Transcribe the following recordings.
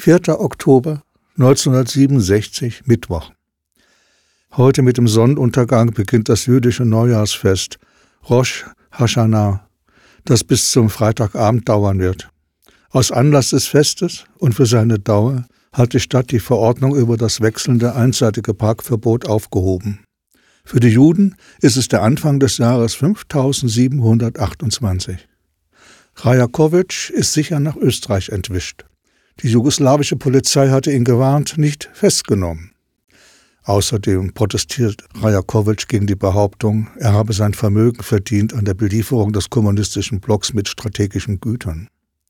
4. Oktober 1967, Mittwoch. Heute mit dem Sonnenuntergang beginnt das jüdische Neujahrsfest Rosh Hashanah, das bis zum Freitagabend dauern wird. Aus Anlass des Festes und für seine Dauer hat die Stadt die Verordnung über das wechselnde einseitige Parkverbot aufgehoben. Für die Juden ist es der Anfang des Jahres 5728. Rajakovic ist sicher nach Österreich entwischt. Die jugoslawische Polizei hatte ihn gewarnt, nicht festgenommen. Außerdem protestiert Rajakovic gegen die Behauptung, er habe sein Vermögen verdient an der Belieferung des kommunistischen Blocks mit strategischen Gütern.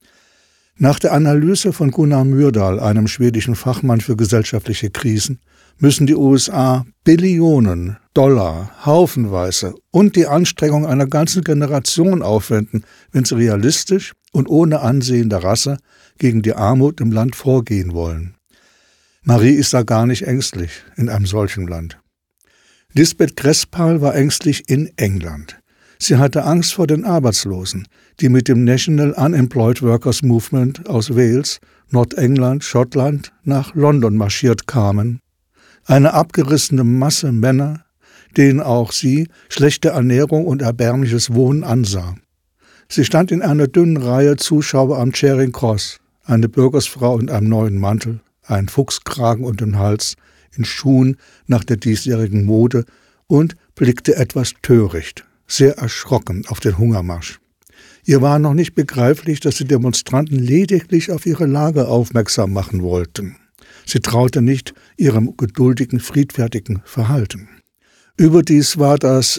Nach der Analyse von Gunnar Myrdal, einem schwedischen Fachmann für gesellschaftliche Krisen, müssen die USA Billionen Dollar haufenweise und die Anstrengung einer ganzen Generation aufwenden, wenn sie realistisch und ohne Ansehen der Rasse gegen die Armut im Land vorgehen wollen. Marie ist da gar nicht ängstlich in einem solchen Land. Lisbeth Crespal war ängstlich in England. Sie hatte Angst vor den Arbeitslosen, die mit dem National Unemployed Workers Movement aus Wales, Nordengland, Schottland nach London marschiert kamen. Eine abgerissene Masse Männer, denen auch sie schlechte Ernährung und erbärmliches Wohnen ansah. Sie stand in einer dünnen Reihe Zuschauer am Charing Cross, eine Bürgersfrau in einem neuen Mantel, einen Fuchskragen um den Hals, in Schuhen nach der diesjährigen Mode und blickte etwas töricht, sehr erschrocken auf den Hungermarsch. Ihr war noch nicht begreiflich, dass die Demonstranten lediglich auf ihre Lage aufmerksam machen wollten. Sie traute nicht ihrem geduldigen, friedfertigen Verhalten. Überdies war das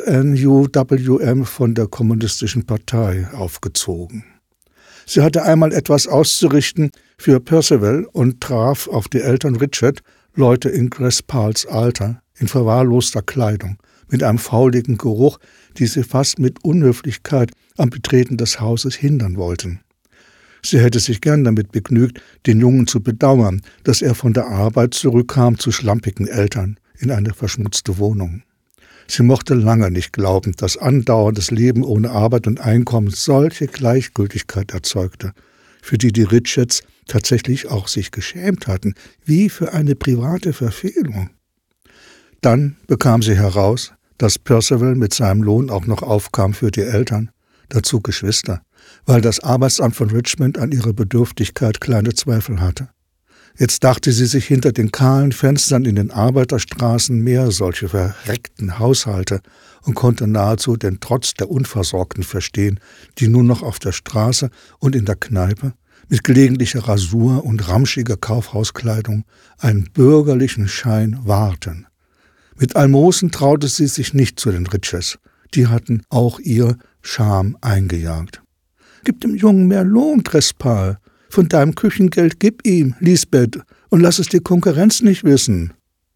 NUWM von der Kommunistischen Partei aufgezogen. Sie hatte einmal etwas auszurichten für Percival und traf auf die Eltern Richard, Leute in Crespals Alter, in verwahrloster Kleidung, mit einem fauligen Geruch, die sie fast mit Unhöflichkeit am Betreten des Hauses hindern wollten. Sie hätte sich gern damit begnügt, den Jungen zu bedauern, dass er von der Arbeit zurückkam zu schlampigen Eltern in eine verschmutzte Wohnung. Sie mochte lange nicht glauben, dass andauerndes Leben ohne Arbeit und Einkommen solche Gleichgültigkeit erzeugte, für die Richards tatsächlich auch sich geschämt hatten, wie für eine private Verfehlung. Dann bekam sie heraus, dass Percival mit seinem Lohn auch noch aufkam für die Eltern, dazu Geschwister, weil das Arbeitsamt von Richmond an ihre Bedürftigkeit kleine Zweifel hatte. Jetzt dachte sie sich hinter den kahlen Fenstern in den Arbeiterstraßen mehr solche verreckten Haushalte und konnte nahezu den Trotz der Unversorgten verstehen, die nur noch auf der Straße und in der Kneipe mit gelegentlicher Rasur und ramschiger Kaufhauskleidung einen bürgerlichen Schein wahrten. Mit Almosen traute sie sich nicht zu den Richards, die hatten auch ihr Scham eingejagt. »Gib dem Jungen mehr Lohn, Crespal. Von deinem Küchengeld gib ihm, Lisbeth, und lass es die Konkurrenz nicht wissen.«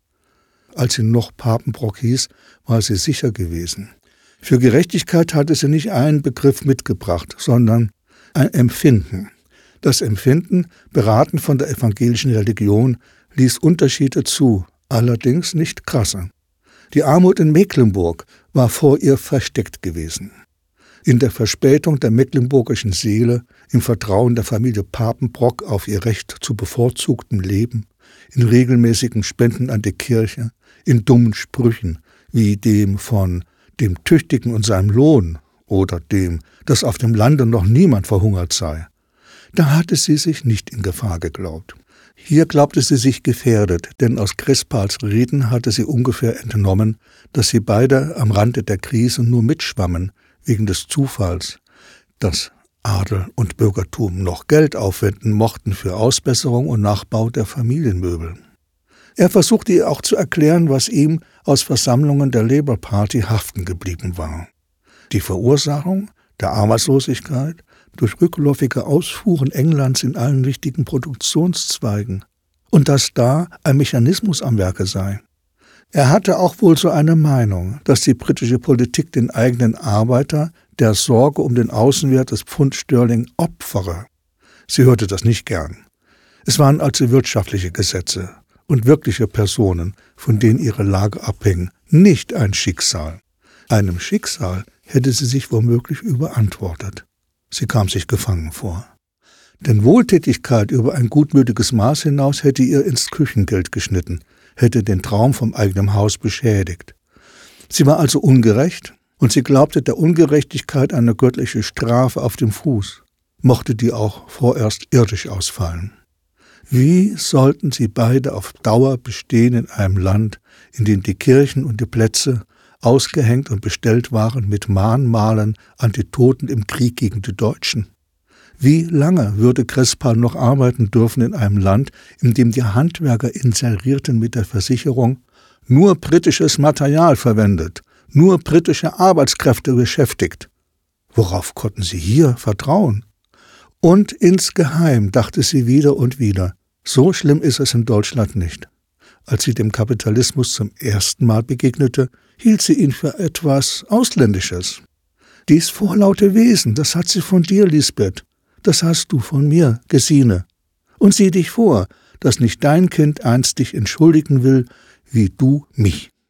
Als sie noch Papenbrock hieß, war sie sicher gewesen. Für Gerechtigkeit hatte sie nicht einen Begriff mitgebracht, sondern ein Empfinden. Das Empfinden, beraten von der evangelischen Religion, ließ Unterschiede zu, allerdings nicht krasse. Die Armut in Mecklenburg war vor ihr versteckt gewesen. In der Verspätung der mecklenburgischen Seele, im Vertrauen der Familie Papenbrock auf ihr Recht zu bevorzugtem Leben, in regelmäßigen Spenden an die Kirche, in dummen Sprüchen wie dem von dem Tüchtigen und seinem Lohn oder dem, dass auf dem Lande noch niemand verhungert sei. Da hatte sie sich nicht in Gefahr geglaubt. Hier glaubte sie sich gefährdet, denn aus Crespals Reden hatte sie ungefähr entnommen, dass sie beide am Rande der Krise nur mitschwammen, wegen des Zufalls, dass Adel und Bürgertum noch Geld aufwenden mochten für Ausbesserung und Nachbau der Familienmöbel. Er versuchte ihr auch zu erklären, was ihm aus Versammlungen der Labour Party haften geblieben war. Die Verursachung der Arbeitslosigkeit durch rückläufige Ausfuhren Englands in allen wichtigen Produktionszweigen und dass da ein Mechanismus am Werke sei. Er hatte auch wohl so eine Meinung, dass die britische Politik den eigenen Arbeiter der Sorge um den Außenwert des Pfund Sterling opfere. Sie hörte das nicht gern. Es waren also wirtschaftliche Gesetze und wirkliche Personen, von denen ihre Lage abhing, nicht ein Schicksal. Einem Schicksal hätte sie sich womöglich überantwortet. Sie kam sich gefangen vor. Denn Wohltätigkeit über ein gutmütiges Maß hinaus hätte ihr ins Küchengeld geschnitten, hätte den Traum vom eigenen Haus beschädigt. Sie war also ungerecht und sie glaubte der Ungerechtigkeit eine göttliche Strafe auf dem Fuß, mochte die auch vorerst irdisch ausfallen. Wie sollten sie beide auf Dauer bestehen in einem Land, in dem die Kirchen und die Plätze ausgehängt und bestellt waren mit Mahnmalen an die Toten im Krieg gegen die Deutschen? Wie lange würde Crespa noch arbeiten dürfen in einem Land, in dem die Handwerker inserierten mit der Versicherung, nur britisches Material verwendet, nur britische Arbeitskräfte beschäftigt? Worauf konnten sie hier vertrauen? Und insgeheim dachte sie wieder und wieder, so schlimm ist es in Deutschland nicht. Als sie dem Kapitalismus zum ersten Mal begegnete, hielt sie ihn für etwas Ausländisches. Dies vorlaute Wesen, das hat sie von dir, Lisbeth. Das hast du von mir, Gesine. Und sieh dich vor, dass nicht dein Kind einst dich entschuldigen will, wie du mich.